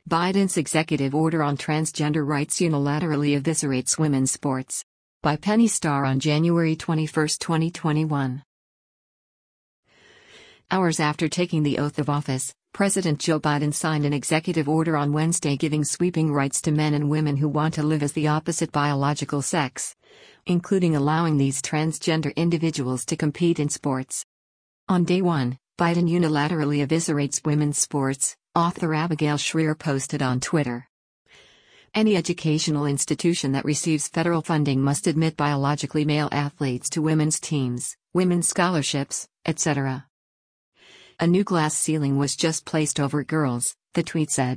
Biden's executive order on transgender rights unilaterally eviscerates women's sports. By Penny Starr on January 21, 2021. Hours after taking the oath of office, President Joe Biden signed an executive order on Wednesday giving sweeping rights to men and women who want to live as the opposite biological sex, including allowing these transgender individuals to compete in sports. On day one, Biden unilaterally eviscerates women's sports, author Abigail Shrier posted on Twitter. Any educational institution that receives federal funding must admit biologically male athletes to women's teams, women's scholarships, etc. A new glass ceiling was just placed over girls, the tweet said.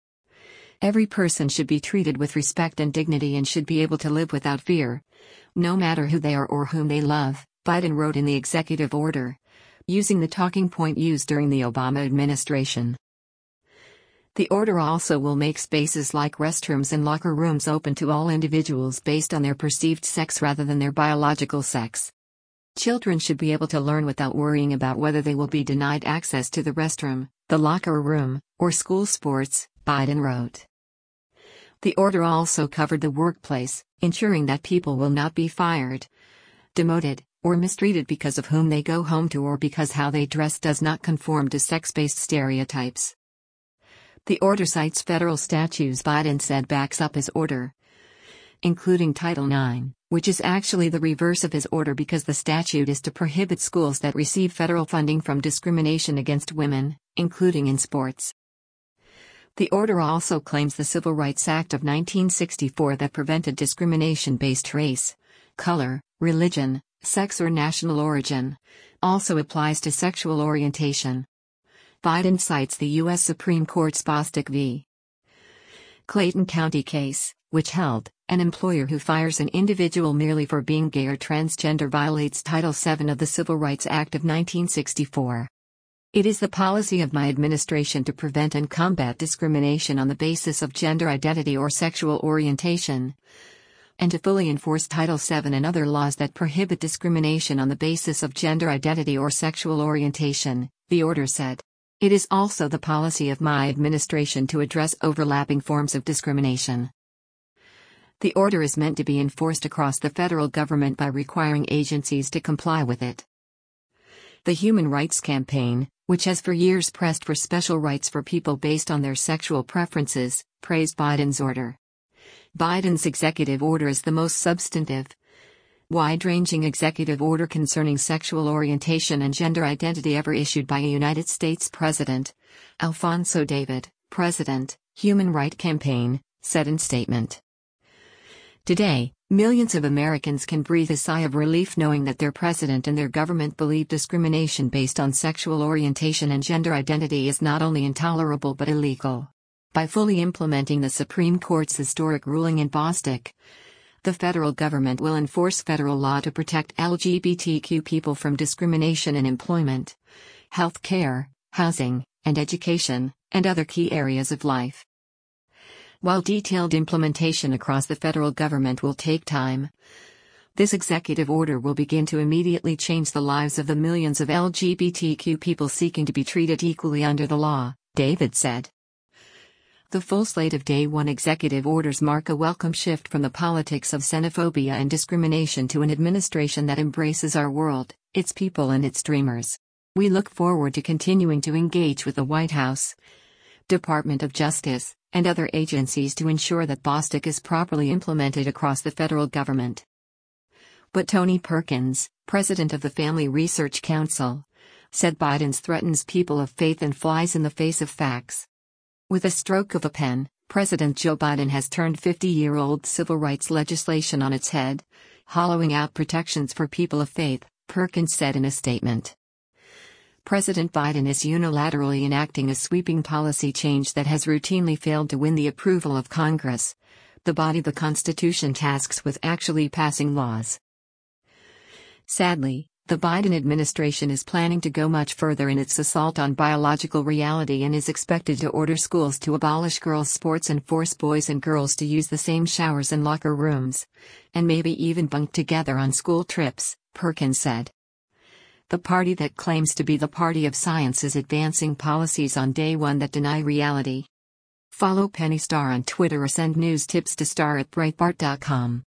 Every person should be treated with respect and dignity and should be able to live without fear, no matter who they are or whom they love, Biden wrote in the executive order, using the talking point used during the Obama administration. The order also will make spaces like restrooms and locker rooms open to all individuals based on their perceived sex rather than their biological sex. Children should be able to learn without worrying about whether they will be denied access to the restroom, the locker room, or school sports, Biden wrote. The order also covered the workplace, ensuring that people will not be fired, demoted, or mistreated because of whom they go home to or because how they dress does not conform to sex-based stereotypes. The order cites federal statutes Biden said backs up his order, including Title IX, which is actually the reverse of his order because the statute is to prohibit schools that receive federal funding from discrimination against women, including in sports. The order also claims the Civil Rights Act of 1964 that prevented discrimination based race, color, religion, sex or national origin, also applies to sexual orientation. Biden cites the U.S. Supreme Court's Bostock v. Clayton County case, which held, an employer who fires an individual merely for being gay or transgender violates Title VII of the Civil Rights Act of 1964. It is the policy of my administration to prevent and combat discrimination on the basis of gender identity or sexual orientation, and to fully enforce Title VII and other laws that prohibit discrimination on the basis of gender identity or sexual orientation, the order said. It is also the policy of my administration to address overlapping forms of discrimination. The order is meant to be enforced across the federal government by requiring agencies to comply with it. The Human Rights Campaign, which has for years pressed for special rights for people based on their sexual preferences, praised Biden's order. Biden's executive order is the most substantive, wide-ranging executive order concerning sexual orientation and gender identity ever issued by a United States president, Alphonso David, President, Human Rights Campaign, said in statement. Today, millions of Americans can breathe a sigh of relief knowing that their president and their government believe discrimination based on sexual orientation and gender identity is not only intolerable but illegal. By fully implementing the Supreme Court's historic ruling in Bostock, the federal government will enforce federal law to protect LGBTQ people from discrimination in employment, health care, housing, and education, and other key areas of life. While detailed implementation across the federal government will take time, this executive order will begin to immediately change the lives of the millions of LGBTQ people seeking to be treated equally under the law, David said. The full slate of Day 1 executive orders mark a welcome shift from the politics of xenophobia and discrimination to an administration that embraces our world, its people and its dreamers. We look forward to continuing to engage with the White House, Department of Justice, and other agencies to ensure that Bostock is properly implemented across the federal government. But Tony Perkins, president of the Family Research Council, said Biden's threatens people of faith and flies in the face of facts. With a stroke of a pen, President Joe Biden has turned 50-year-old civil rights legislation on its head, hollowing out protections for people of faith, Perkins said in a statement. President Biden is unilaterally enacting a sweeping policy change that has routinely failed to win the approval of Congress, the body the Constitution tasks with actually passing laws. Sadly, the Biden administration is planning to go much further in its assault on biological reality and is expected to order schools to abolish girls' sports and force boys and girls to use the same showers and locker rooms, and maybe even bunk together on school trips, Perkins said. The party that claims to be the party of science is advancing policies on day one that deny reality. Follow Penny Star on Twitter or send news tips to star@breitbart.com.